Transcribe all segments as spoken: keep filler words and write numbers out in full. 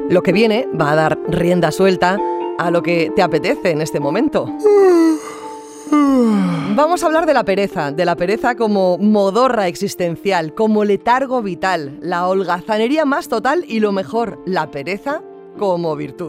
Lo que viene va a dar rienda suelta a lo que te apetece en este momento. Vamos a hablar de la pereza, de la pereza como modorra existencial, como letargo vital, la holgazanería más total y lo mejor, la pereza como virtud.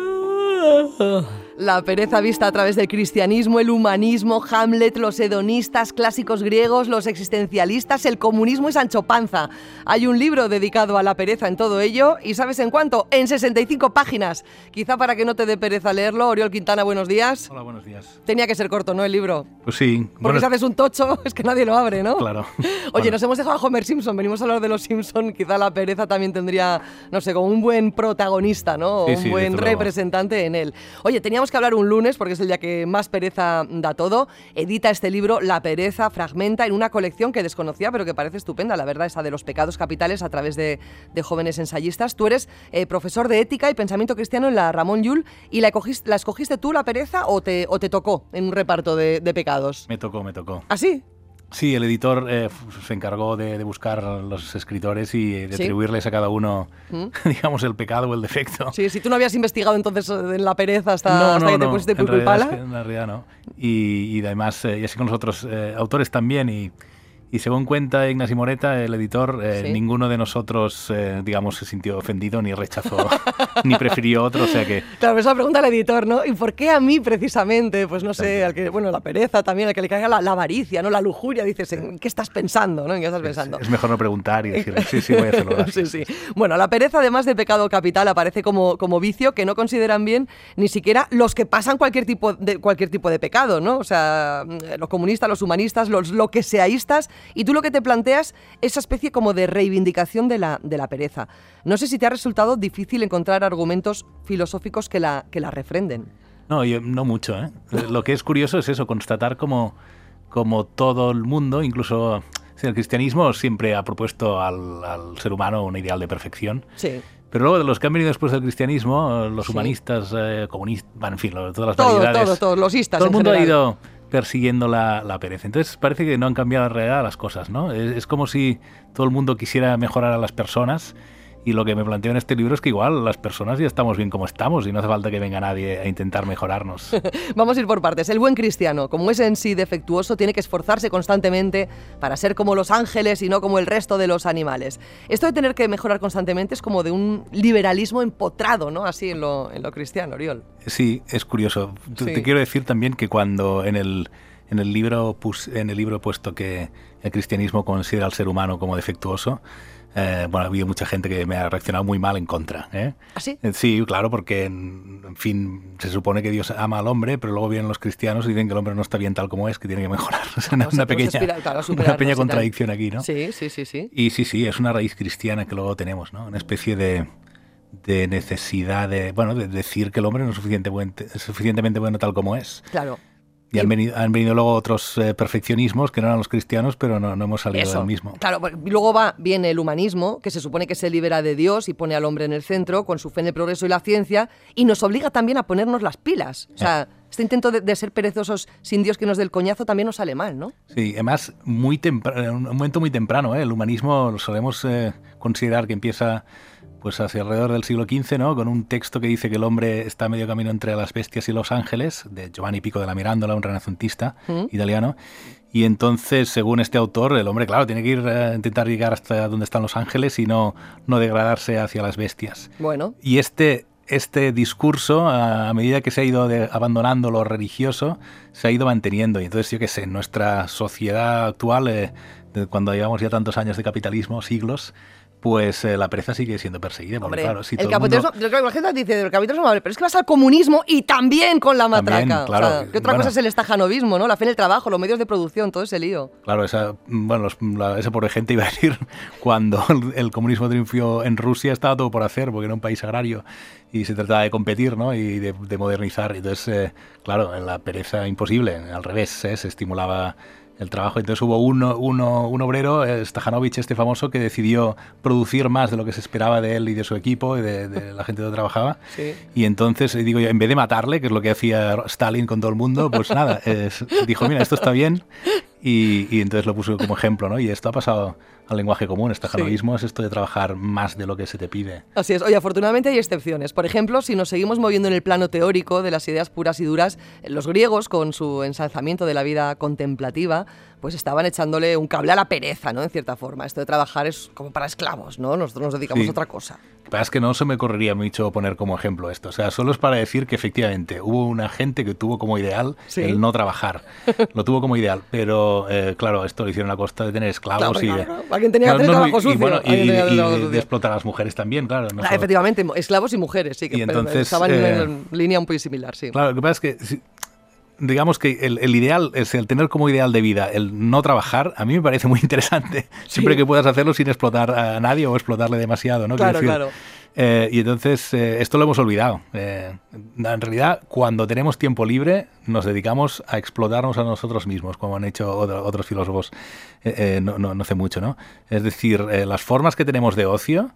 La pereza vista a través del cristianismo, el humanismo, Hamlet, los hedonistas, clásicos griegos, los existencialistas, el comunismo y Sancho Panza. Hay un libro dedicado a la pereza en todo ello, ¿y sabes en cuánto? En sesenta y cinco páginas. Quizá para que no te dé pereza leerlo. Oriol Quintana, buenos días. Hola, buenos días. Tenía que ser corto, ¿no, el libro? Pues sí. Porque Bueno, si haces un tocho, es que nadie lo abre, ¿no? Claro. Oye, Bueno. Nos hemos dejado a Homer Simpson, venimos a hablar de los Simpson, quizá la pereza también tendría, no sé, como un buen protagonista, ¿no? O Sí, un sí, buen desde luego. representante en él. Oye, teníamos que hablar un lunes, porque es el día que más pereza da todo. Edita este libro, La pereza, fragmenta en una colección que desconocía, pero que parece estupenda, la verdad, esa de los pecados capitales a través de, de jóvenes ensayistas. Tú eres eh, profesor de ética y pensamiento cristiano en la Ramón Llull, y la, cogiste, ¿la escogiste tú, la pereza, o te, o te tocó en un reparto de, de pecados? Me tocó, me tocó. ¿Ah, sí? Sí, el editor eh, se encargó de, de buscar los escritores y de ¿Sí? atribuirles a cada uno, ¿Mm? digamos, el pecado o el defecto. Sí, si tú no habías investigado entonces en la pereza hasta, no, hasta no, que te no. pusiste En pico y realidad, pala. es que en realidad no. Y, y además, eh, y así con los otros eh, autores también, y, y según cuenta Ignasi Moreta, el editor, eh, ¿Sí? ninguno de nosotros, eh, digamos, se sintió ofendido, ni rechazó, ni prefirió otro, o sea que... Claro, esa pregunta al editor, ¿no? ¿Y por qué a mí precisamente? Pues no sé, al que, bueno, la pereza también, al que le caiga la, la avaricia, ¿no? La lujuria, dices, ¿en qué estás pensando? ¿no? ¿En qué estás pensando? Es, es mejor no preguntar y decir, sí, sí, voy a hacerlo. Sí, sí. Bueno, la pereza, además de pecado capital, aparece como, como vicio que no consideran bien ni siquiera los que pasan cualquier tipo de, cualquier tipo de pecado, ¿no? O sea, los comunistas, los humanistas, los lo que seaístas, y tú lo que te planteas esa especie como de reivindicación de la, de la pereza. No sé si te ha resultado difícil encontrar argumentos filosóficos que la, que la refrenden. No, yo, no mucho, ¿eh? Lo que es curioso es eso, constatar como, como todo el mundo, incluso o sea, el cristianismo siempre ha propuesto al, al ser humano un ideal de perfección. Sí. Pero luego de los que han venido después del cristianismo, los Sí. humanistas, eh, comunistas, bueno, en fin, lo- todas las Todo, variedades. todo, todos los istas Todo el en mundo general. ha ido persiguiendo la, la pereza. Entonces parece que no han cambiado en realidad las cosas, ¿no? Es, es como si todo el mundo quisiera mejorar a las personas, y lo que me planteo en este libro es que igual las personas ya estamos bien como estamos y no hace falta que venga nadie a intentar mejorarnos. Vamos a ir por partes. El buen cristiano, como es en sí defectuoso, tiene que esforzarse constantemente para ser como los ángeles y no como el resto de los animales. Esto de tener que mejorar constantemente es como de un liberalismo empotrado, ¿no? Así en lo, en lo cristiano, Oriol. Sí, es curioso. Te, Sí. te quiero decir también que cuando en el, en el libro pus, en el libro he puesto que el cristianismo considera al ser humano como defectuoso, eh, bueno, ha habido mucha gente que me ha reaccionado muy mal en contra, ¿eh? ¿Ah, sí? Eh, Sí, claro, porque en, en fin, se supone que Dios ama al hombre, pero luego vienen los cristianos y dicen que el hombre no está bien tal como es, que tiene que mejorar. O sea, una, O sea, una tenemos que pequeña, aspirar, claro, a una superarnos pequeña y tal. contradicción aquí, ¿no? Sí, sí, sí, sí. Y sí, sí, es una raíz cristiana que luego tenemos, ¿no? Una especie de, de necesidad de, bueno, de decir que el hombre no es suficiente buen, es suficientemente bueno tal como es. Claro. Y han venido, han venido luego otros eh, perfeccionismos que no eran los cristianos, pero no, no hemos salido Eso, del mismo. claro, porque luego va, viene el humanismo, que se supone que se libera de Dios y pone al hombre en el centro con su fe en el progreso y la ciencia, y nos obliga también a ponernos las pilas. O sea, este intento de, de ser perezosos sin Dios que nos dé el coñazo también nos sale mal, ¿no? Sí, además, muy temprano, en un momento muy temprano, ¿eh? El humanismo lo solemos eh, considerar que empieza pues hacia alrededor del siglo quince, ¿no? Con un texto que dice que el hombre está a medio camino entre las bestias y los ángeles, de Giovanni Pico della Mirandola, un renacentista ¿Mm? italiano. Y entonces, según este autor, el hombre, claro, tiene que ir a intentar llegar hasta donde están los ángeles y no, no degradarse hacia las bestias. Bueno, Y este, este discurso, a medida que se ha ido de, abandonando lo religioso, se ha ido manteniendo. Y entonces, yo qué sé, en nuestra sociedad actual, eh, de cuando llevamos ya tantos años de capitalismo, siglos, pues eh, la pereza sigue siendo perseguida. Porque, hombre, claro, si el todo capitalismo, mundo... la gente dice del capitalismo, vale, pero es que vas al comunismo y también con la matraca. También, claro. O sea, que otra Bueno. cosa es el estajanovismo, ¿no? La fe en el trabajo, los medios de producción, todo ese lío. Claro, esa, bueno, los- la- esa pobre gente iba a decir, cuando el, el comunismo triunfó en Rusia estaba todo por hacer, porque era un país agrario y se trataba de competir, ¿no? Y de, de modernizar. Entonces, eh, claro, la pereza imposible, al revés, ¿eh? Se estimulaba el trabajo. Entonces hubo uno, uno, un obrero, eh, Stajanovich, este famoso, que decidió producir más de lo que se esperaba de él y de su equipo y de, de la gente que trabajaba. Sí. Y entonces, eh, digo yo, en vez de matarle, que es lo que hacía Stalin con todo el mundo, pues nada, es- dijo, mira, esto está bien. y, y entonces lo puso como ejemplo, ¿no? Y esto ha pasado al lenguaje común. Este estajanovismo sí. es esto de trabajar más de lo que se te pide. Así es. Oye, afortunadamente hay excepciones. Por ejemplo, si nos seguimos moviendo en el plano teórico de las ideas puras y duras, los griegos, con su ensalzamiento de la vida contemplativa, pues estaban echándole un cable a la pereza, ¿no? En cierta forma. Esto de trabajar es como para esclavos, ¿no? Nosotros nos dedicamos sí. a otra cosa. Lo que pasa es que no se me correría mucho poner como ejemplo esto. O sea, solo es para decir que efectivamente hubo una gente que tuvo como ideal ¿Sí? el no trabajar. Lo tuvo como ideal. Pero, eh, claro, esto lo hicieron a costa de tener esclavos claro, y de... Claro. Alguien tenía que hacer no, no, trabajo sucio. Y, bueno, y, y, y de, de explotar a las mujeres también, claro. No ah, solo... Efectivamente, esclavos y mujeres, sí, que y entonces, estaban eh, en línea un poco similar, sí. Claro, lo que pasa es que... Si, digamos que el, el ideal es el tener como ideal de vida el no trabajar. A mí me parece muy interesante, sí. siempre que puedas hacerlo sin explotar a nadie o explotarle demasiado, ¿no? Claro, decir, claro. Eh, y entonces eh, esto lo hemos olvidado. Eh, en realidad, cuando tenemos tiempo libre, nos dedicamos a explotarnos a nosotros mismos, como han hecho otro, otros filósofos eh, eh, no, no, no hace mucho, ¿no? Es decir, eh, las formas que tenemos de ocio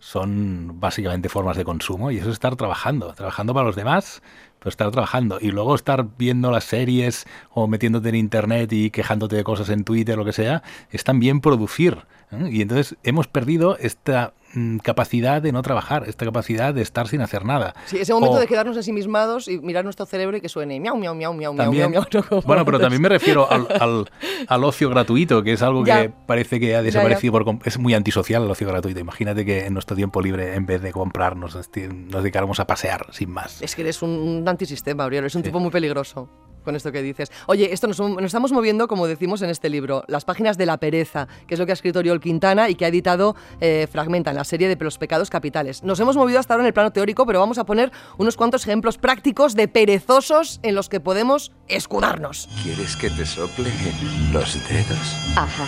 son básicamente formas de consumo, y eso es estar trabajando, trabajando para los demás, pero estar trabajando. Y luego estar viendo las series o metiéndote en internet y quejándote de cosas en Twitter, lo que sea, es también producir, ¿eh? Y entonces hemos perdido esta mm, capacidad de no trabajar, esta capacidad de estar sin hacer nada. Sí, ese momento o, de quedarnos ensimismados y mirar nuestro cerebro y que suene miau, miau, miau, miau, también, miau, miau, miau. Bueno, pero también me refiero al, al, al ocio gratuito, que es algo ya. que parece que ha desaparecido. Ya, ya. Por, es muy antisocial el ocio gratuito. Imagínate que en nuestro tiempo libre, en vez de comprar, nos, nos dedicáramos a pasear, sin más. Es que eres un, un antisistema, Oriol, eres un sí. tipo muy peligroso con esto que dices. Oye, esto nos, nos estamos moviendo, como decimos en este libro, las páginas de la pereza, que es lo que ha escrito Oriol Quintana y que ha editado eh, Fragmenta en la serie de Los pecados capitales. Nos hemos movido hasta ahora en el plano teórico, pero vamos a poner unos cuantos ejemplos prácticos de perezosos en los que podemos escudarnos. ¿Quieres que te sople los dedos? Ajá.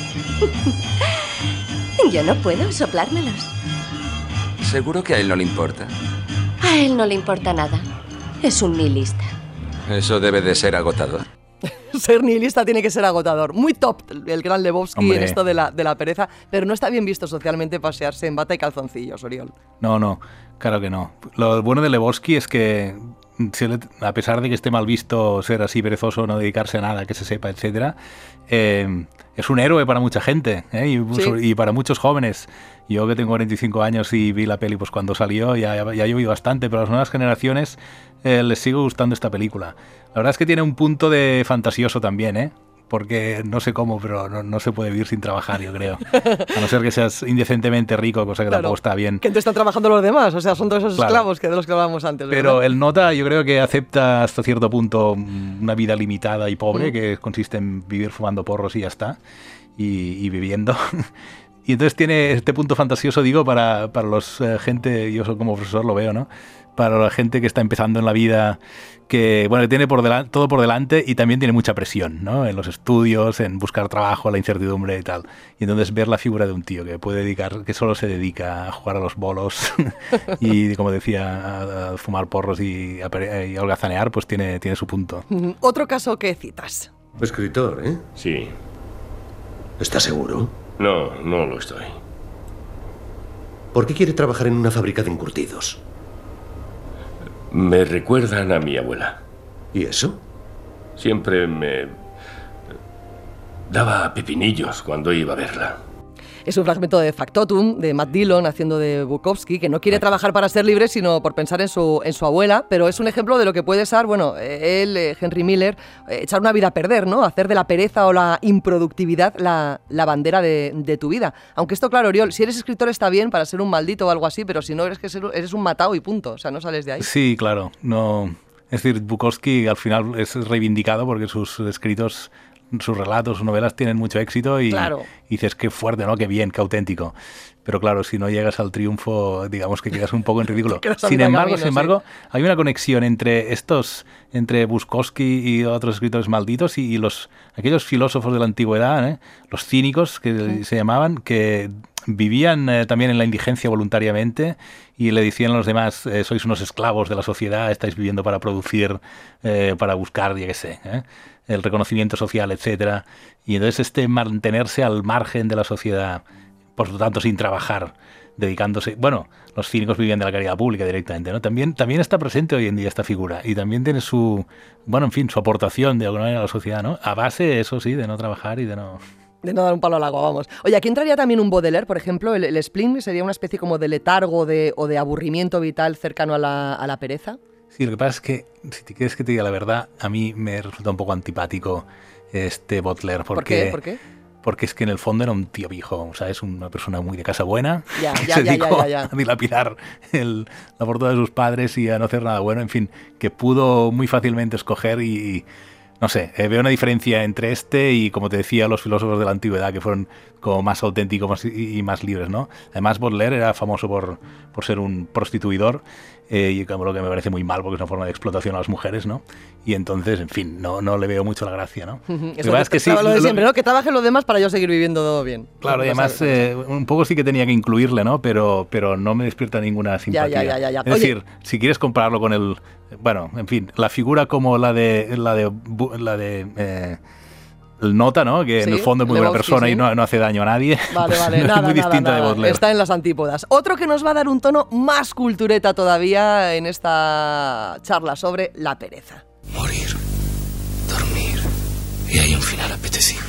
Yo no puedo soplármelos. ¿Seguro que a él no le importa? A él no le importa nada. Es un nihilista. Eso debe de ser agotador. Ser nihilista tiene que ser agotador. Muy top el gran Lebowski Hombre. en esto de la, de la pereza, pero no está bien visto socialmente pasearse en bata y calzoncillos, Oriol. No, no, claro que no. Lo bueno de Lebowski es que, a pesar de que esté mal visto ser así perezoso, no dedicarse a nada, que se sepa, etcétera, eh, es un héroe para mucha gente, ¿eh? y, sí. y para muchos jóvenes. Yo que tengo cuarenta y cinco años y vi la peli pues cuando salió, ya, ya, ya he oído bastante, pero a las nuevas generaciones eh, les sigue gustando esta película. La verdad es que tiene un punto de fantasioso también, ¿eh? Porque no sé cómo, pero no, no se puede vivir sin trabajar, yo creo. A no ser que seas indecentemente rico, cosa que claro, tampoco está bien. Que te están trabajando los demás, o sea, son todos esos claro. esclavos que de los que hablábamos antes. ¿verdad? Pero el nota, yo creo que acepta hasta cierto punto una vida limitada y pobre, mm. que consiste en vivir fumando porros y ya está, y, y viviendo. Y entonces tiene este punto fantasioso, digo, para, para los eh, gente, yo como profesor lo veo, ¿no? Para la gente que está empezando en la vida, que bueno, tiene por delante, todo por delante y también tiene mucha presión, ¿no? En los estudios, en buscar trabajo, la incertidumbre y tal. Y entonces ver la figura de un tío que puede dedicar, que solo se dedica a jugar a los bolos y, como decía, a, a fumar porros y a, y a holgazanear, pues tiene, tiene su punto. Otro caso que citas. Escritor, ¿eh? Sí. ¿Estás seguro? No, no lo estoy. ¿Por qué quiere trabajar en una fábrica de encurtidos? Me recuerdan a mi abuela. ¿Y eso? Siempre me daba pepinillos cuando iba a verla. Es un fragmento de Factotum, de Matt Dillon, haciendo de Bukowski, que no quiere trabajar para ser libre, sino por pensar en su, en su abuela, pero es un ejemplo de lo que puede ser, bueno, él, Henry Miller, echar una vida a perder, ¿no? Hacer de la pereza o la improductividad la, la bandera de, de tu vida. Aunque esto, claro, Oriol, si eres escritor está bien para ser un maldito o algo así, pero si no, eres que ser, eres un matao y punto, o sea, no sales de ahí. Sí, claro, no... Es decir, Bukowski al final es reivindicado porque sus escritos... sus relatos, sus novelas tienen mucho éxito y, claro. y dices, qué fuerte, ¿no? Qué bien, qué auténtico. Pero claro, si no llegas al triunfo, digamos que quedas un poco en ridículo. sin embargo, camino, sin embargo, sí. hay una conexión entre estos, entre Bukowski y otros escritores malditos y, y los aquellos filósofos de la antigüedad, ¿eh? Los cínicos que sí. se llamaban, que vivían eh, también en la indigencia voluntariamente y le decían a los demás, eh, sois unos esclavos de la sociedad, estáis viviendo para producir, eh, para buscar, ya qué sé, ¿eh? el reconocimiento social, etcétera. Y entonces este mantenerse al margen de la sociedad, por lo tanto sin trabajar, dedicándose... Bueno, los cínicos vivían de la caridad pública directamente, ¿no? También, también está presente hoy en día esta figura y también tiene su, bueno, en fin, su aportación de alguna manera a la sociedad, ¿no? A base, eso sí, de no trabajar y de no... De no dar un palo al agua, vamos. Oye, aquí entraría también un Baudelaire, por ejemplo, el, el spleen sería una especie como de letargo de, o de aburrimiento vital cercano a la, a la pereza. Sí, lo que pasa es que, si te quieres que te diga la verdad, a mí me resulta un poco antipático este Baudelaire. Porque, ¿Por qué? ¿Por qué? Porque es que en el fondo era un tío viejo, o sea, es una persona muy de casa buena, ya, que ya, se ya, dedicó ya, ya, ya. a dilapidar el, la fortuna de sus padres y a no hacer nada bueno, en fin, que pudo muy fácilmente escoger y... y no sé, eh, veo una diferencia entre este y, como te decía, los filósofos de la antigüedad, que fueron como más auténticos y, y más libres, ¿no? Además, Baudelaire era famoso por, por ser un prostituidor, eh, y como lo que me parece muy mal, porque es una forma de explotación a las mujeres, ¿no? Y entonces, en fin, no, no le veo mucho la gracia, ¿no? Uh-huh. Eso es que sí, lo de lo, siempre, ¿no? Que trabaje lo demás para yo seguir viviendo todo bien. Claro, y además, eh, un poco sí que tenía que incluirle, ¿no? Pero, pero no me despierta ninguna simpatía. Ya, ya, ya, ya. Es Oye, decir, si quieres compararlo con el... Bueno, en fin, la figura como la de la de la de eh, el Nota, ¿no? Que sí, en el fondo es muy buena persona, sí, y no, no hace daño a nadie. Vale, pues vale, no nada, es muy nada, distinta nada. de Baudelaire. Está en las antípodas. Otro que nos va a dar un tono más cultureta todavía en esta charla sobre la pereza. Morir, dormir y hay un final apetecible.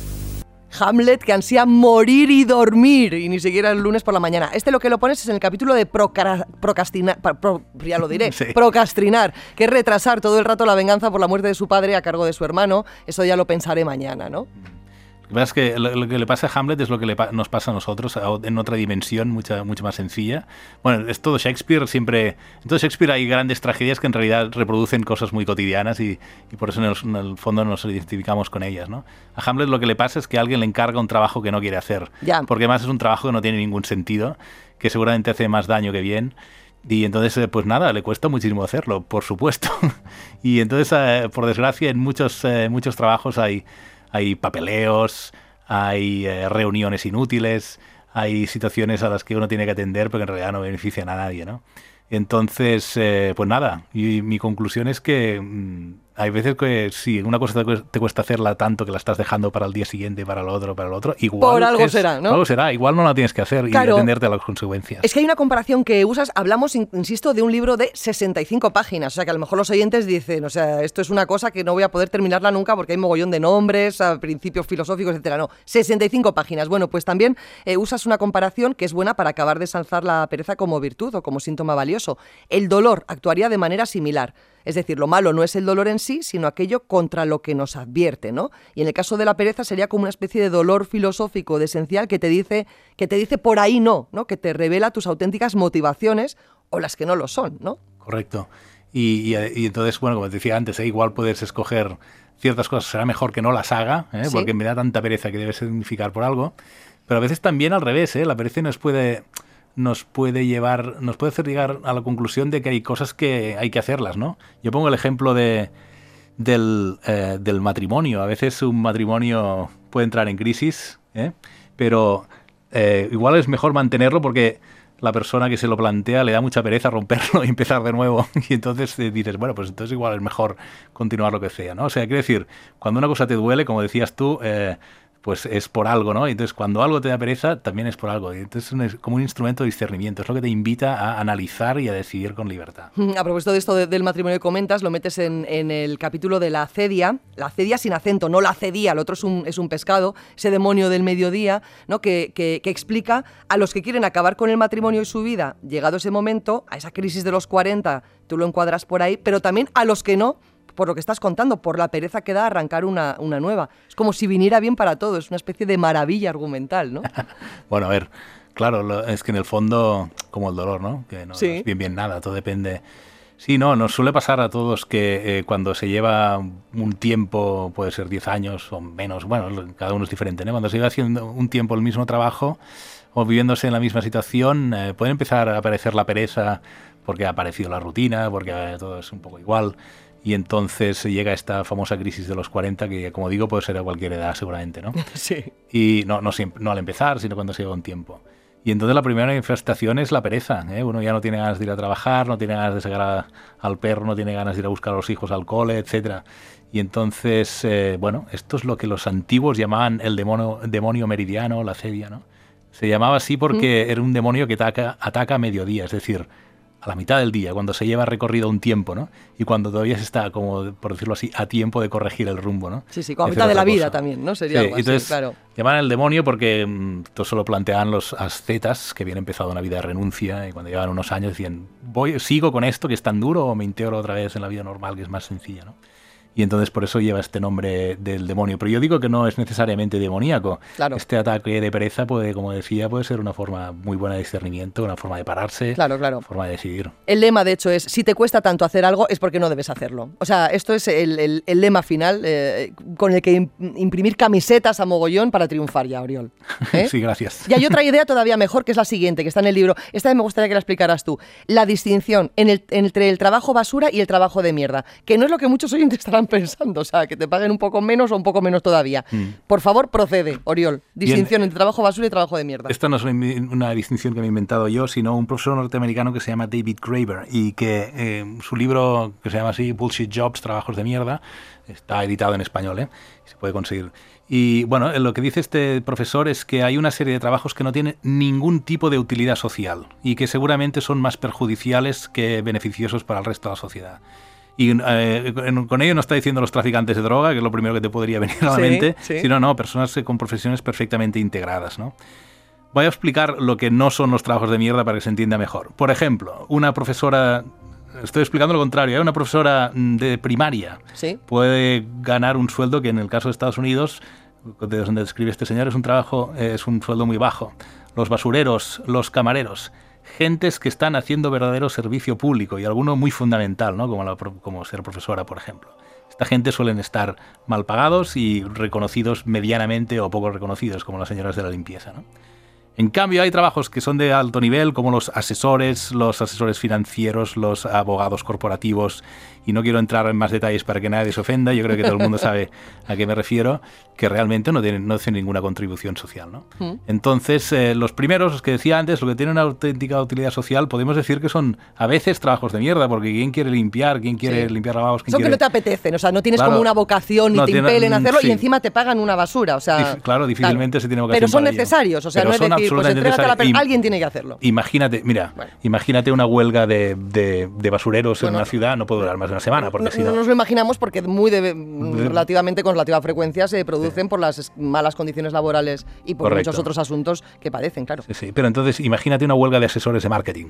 Hamlet, que ansía morir y dormir, y ni siquiera el lunes por la mañana. Este lo que lo pones es en el capítulo de procra- procrastinar, pro, ya lo diré, sí. procrastinar, que es retrasar todo el rato la venganza por la muerte de su padre a cargo de su hermano. Eso ya lo pensaré mañana, ¿no? Lo que pasa es que lo, lo que le pasa a Hamlet es lo que le pa- nos pasa a nosotros en otra dimensión mucha, mucho más sencilla. Bueno, es todo Shakespeare, siempre... En todo Shakespeare hay grandes tragedias que en realidad reproducen cosas muy cotidianas y, y por eso en el, en el fondo nos identificamos con ellas, ¿no? A Hamlet lo que le pasa es que alguien le encarga un trabajo que no quiere hacer. Ya. Porque además es un trabajo que no tiene ningún sentido, que seguramente hace más daño que bien. Y entonces, pues nada, le cuesta muchísimo hacerlo, por supuesto. Y entonces, eh, por desgracia, en muchos, eh, muchos trabajos hay... Hay papeleos, hay eh, reuniones inútiles, hay situaciones a las que uno tiene que atender porque en realidad no benefician a nadie, ¿no? Entonces, eh, pues nada, y mi conclusión es que mmm, hay veces que si una cosa te, te cuesta hacerla tanto que la estás dejando para el día siguiente, para el otro, para el otro, igual por algo es, será, ¿no? Por algo será, igual no la tienes que hacer, claro, y atenderte a las consecuencias. Es que hay una comparación que usas, hablamos, insisto, de un libro de sesenta y cinco páginas, o sea que a lo mejor los oyentes dicen, o sea, esto es una cosa que no voy a poder terminarla nunca porque hay mogollón de nombres, principios filosóficos, etcétera. No, sesenta y cinco páginas. Bueno, pues también eh, usas una comparación que es buena para acabar de ensalzar la pereza como virtud o como síntoma valioso. El dolor actuaría de manera similar. Es decir, lo malo no es el dolor en sí, sino aquello contra lo que nos advierte, ¿no? Y en el caso de la pereza sería como una especie de dolor filosófico de esencial que te dice, que te dice por ahí no, ¿no? Que te revela tus auténticas motivaciones o las que no lo son, ¿no? Correcto. Y, y, y entonces, bueno, como te decía antes, ¿eh? igual puedes escoger ciertas cosas, será mejor que no las haga, ¿eh? ¿Sí? Porque me da tanta pereza que debe significar por algo. Pero a veces también al revés, ¿eh? La pereza nos puede... nos puede llevar, nos puede hacer llegar a la conclusión de que hay cosas que hay que hacerlas, ¿no? Yo pongo el ejemplo de, del, eh, del matrimonio. A veces un matrimonio puede entrar en crisis, ¿eh? Pero eh, igual es mejor mantenerlo porque la persona que se lo plantea le da mucha pereza romperlo y empezar de nuevo. Y entonces eh, dices, bueno, pues entonces igual es mejor continuar lo que sea, ¿no? O sea, quiero decir, cuando una cosa te duele, como decías tú, eh, pues es por algo, ¿no? Entonces, cuando algo te da pereza, también es por algo. Entonces, es como un instrumento de discernimiento. Es lo que te invita a analizar y a decidir con libertad. A propósito de esto de, del matrimonio que comentas, lo metes en, en el capítulo de la acedia. La acedia sin acento, no la acedía. El otro es un, es un pescado, ese demonio del mediodía, ¿no? Que, que, que explica a los que quieren acabar con el matrimonio y su vida, llegado ese momento, a esa crisis de los cuarenta, tú lo encuadras por ahí, pero también a los que no, por lo que estás contando, por la pereza que da arrancar una, una nueva. Es como si viniera bien para todo, es una especie de maravilla argumental, ¿no? Bueno, a ver, claro, lo, es que en el fondo, como el dolor, ¿no? Que no, sí. no es bien bien nada, todo depende... Sí, no, nos suele pasar a todos que eh, cuando se lleva un tiempo, puede ser diez años o menos, bueno, cada uno es diferente, ¿no? Cuando se lleva haciendo un tiempo el mismo trabajo o viviéndose en la misma situación, eh, puede empezar a aparecer la pereza porque ha aparecido la rutina, porque eh, todo es un poco igual. Y entonces llega esta famosa crisis de los cuarenta, que como digo puede ser a cualquier edad seguramente, ¿no? Sí. Y no, no, siempre, no al empezar, sino cuando se lleva un tiempo. Y entonces la primera manifestación es la pereza, ¿eh? Uno ya no tiene ganas de ir a trabajar, no tiene ganas de sacar a, al perro, no tiene ganas de ir a buscar a los hijos al cole, etcétera. Y entonces, eh, bueno, esto es lo que los antiguos llamaban el demonio, demonio meridiano, la acedia, ¿no? Se llamaba así porque mm. era un demonio que ataca, ataca a mediodía, es decir, a la mitad del día, cuando se lleva recorrido un tiempo, ¿no? Y cuando todavía se está, como por decirlo así, a tiempo de corregir el rumbo, ¿no? Sí, sí, como a mitad de la vida también, ¿no? Sería sí, algo así, entonces, claro. Llaman el demonio porque mmm, todo eso lo planteaban los ascetas que habían empezado una vida de renuncia y cuando llevaban unos años decían, voy, sigo con esto que es tan duro o me integro otra vez en la vida normal que es más sencilla, ¿no? Y entonces por eso lleva este nombre del demonio. Pero yo digo que no es necesariamente demoníaco. Claro. Este ataque de pereza, puede, como decía, puede ser una forma muy buena de discernimiento, una forma de pararse, claro, claro. una forma de decidir. El lema, de hecho, es si te cuesta tanto hacer algo es porque no debes hacerlo. O sea, esto es el, el, el lema final eh, con el que imprimir camisetas a mogollón para triunfar ya, Oriol. ¿Eh? Sí, gracias. Y hay otra idea todavía mejor, que es la siguiente, que está en el libro. Esta vez me gustaría que la explicaras tú. La distinción en el, entre el trabajo basura y el trabajo de mierda, que no es lo que muchos oyentes estarán pensando. O sea, que te paguen un poco menos o un poco menos todavía. Mm. Por favor, procede, Oriol. Distinción Bien. entre trabajo basura y trabajo de mierda. Esta no es una distinción que me he inventado yo, sino un profesor norteamericano que se llama David Graeber y que eh, su libro, que se llama así, Bullshit Jobs, Trabajos de Mierda, está editado en español, ¿eh? Se puede conseguir. Y bueno, lo que dice este profesor es que hay una serie de trabajos que no tienen ningún tipo de utilidad social y que seguramente son más perjudiciales que beneficiosos para el resto de la sociedad. Y eh, con ello no está diciendo los traficantes de droga, que es lo primero que te podría venir a la sí, mente, sí. sino no, personas con profesiones perfectamente integradas, ¿no? Voy a explicar lo que no son los trabajos de mierda para que se entienda mejor. Por ejemplo, una profesora, estoy explicando lo contrario, ¿eh? Una profesora de primaria ¿Sí? puede ganar un sueldo que en el caso de Estados Unidos, de donde describe este señor, es un trabajo, es un sueldo muy bajo. Los basureros, los camareros, gentes que están haciendo verdadero servicio público y alguno muy fundamental, ¿no? Como, la, como ser profesora, por ejemplo. Esta gente suelen estar mal pagados y reconocidos medianamente o poco reconocidos, como las señoras de la limpieza, ¿no? En cambio, hay trabajos que son de alto nivel, como los asesores, los asesores financieros, los abogados corporativos, y no quiero entrar en más detalles para que nadie se ofenda, yo creo que todo el mundo sabe a qué me refiero, que realmente no tienen, no hacen ninguna contribución social, ¿no? Mm. Entonces, eh, los primeros, los que decía antes, lo que tienen una auténtica utilidad social, podemos decir que son a veces trabajos de mierda, porque ¿quién quiere limpiar? ¿Quién quiere sí. limpiar lavabos? ¿Quién Son quiere... que no te apetecen, o sea, no tienes claro, como una vocación, ni no te tiene, impelen a hacerlo, sí. y encima te pagan una basura, o sea... Dif claro, difícilmente claro. se tiene vocación. Pero son para necesarios, ello. o sea, Pero no es decir, pues entrégate a la persona, alguien tiene que hacerlo. Imagínate, mira, bueno. imagínate una huelga de, de, de basureros bueno, en una ciudad, no puede durar más de una semana, porque no, si no... no nos lo imaginamos porque muy de, relativamente con relativa frecuencia se producen sí. por las malas condiciones laborales y por Correcto. muchos otros asuntos que padecen, claro. Sí, sí, pero entonces imagínate una huelga de asesores de marketing.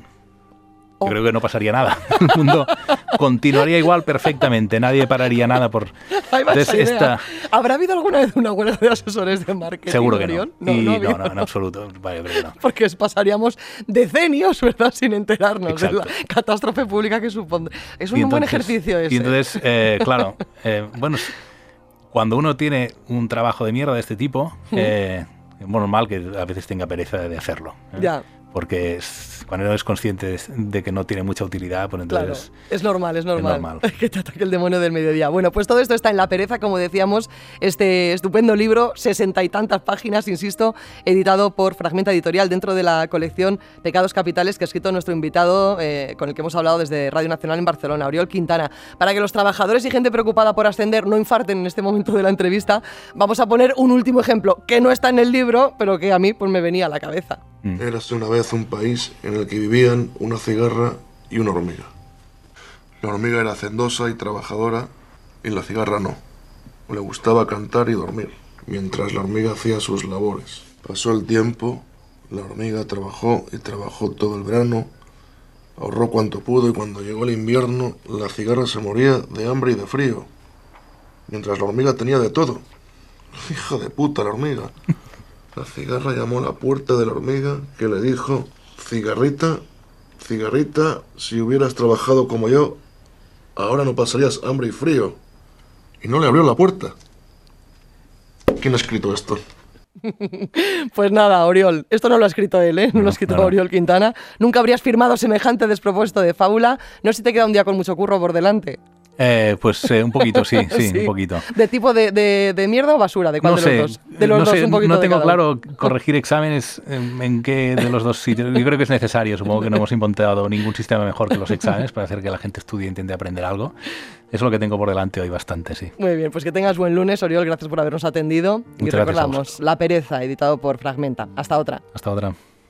Yo creo que no pasaría nada. El mundo continuaría igual perfectamente. Nadie pararía nada por... Entonces, esta... ¿Habrá habido alguna vez una huelga de asesores de marketing? Seguro que no. No, y no, no, no, en absoluto. Vale, pero no. Porque pasaríamos decenios, ¿verdad?, sin enterarnos Exacto. de la catástrofe pública que supone. Es un entonces, buen ejercicio ese. Y entonces, eh, claro, eh, bueno, cuando uno tiene un trabajo de mierda de este tipo, eh, es normal que a veces tenga pereza de hacerlo. ¿eh? Ya. Porque es, cuando uno es consciente de que no tiene mucha utilidad, pues entonces... Claro, es normal, es normal, es normal. que te ataque el demonio del mediodía. Bueno, pues todo esto está en La Pereza, como decíamos, este estupendo libro, sesenta y tantas páginas, insisto, editado por Fragmenta Editorial dentro de la colección Pecados Capitales que ha escrito nuestro invitado, eh, con el que hemos hablado desde Radio Nacional en Barcelona, Oriol Quintana. Para que los trabajadores y gente preocupada por ascender no infarten en este momento de la entrevista, vamos a poner un último ejemplo, que no está en el libro, pero que a mí pues me venía a la cabeza. Érase una vez un país en el que vivían una cigarra y una hormiga. La hormiga era hacendosa y trabajadora y la cigarra no. Le gustaba cantar y dormir, mientras la hormiga hacía sus labores. Pasó el tiempo, la hormiga trabajó y trabajó todo el verano, ahorró cuanto pudo y cuando llegó el invierno, la cigarra se moría de hambre y de frío, mientras la hormiga tenía de todo. Hija de puta la hormiga. La cigarra llamó a la puerta de la hormiga, que le dijo: cigarrita, cigarrita, si hubieras trabajado como yo, ahora no pasarías hambre y frío. Y no le abrió la puerta. ¿Quién ha escrito esto? Pues nada, Oriol, esto no lo ha escrito él, ¿eh? No, no lo ha escrito no. Oriol Quintana. Nunca habrías firmado semejante despropósito de fábula. No sé si te queda un día con mucho curro por delante. Eh, pues eh, un poquito, sí, sí, sí, un poquito. ¿De tipo de, de, de mierda o basura? ¿De cuál no de sé, los dos? De los no dos sé, un poquito no tengo de claro corregir exámenes en, en qué de los dos sitios. Yo creo que es necesario, supongo que no hemos inventado ningún sistema mejor que los exámenes para hacer que la gente estudie e intente aprender algo. es lo que tengo por delante hoy bastante, sí. Muy bien, pues que tengas buen lunes, Oriol, gracias por habernos atendido. Muchas y gracias a recordamos, La pereza, editado por Fragmenta. Hasta otra. Hasta otra.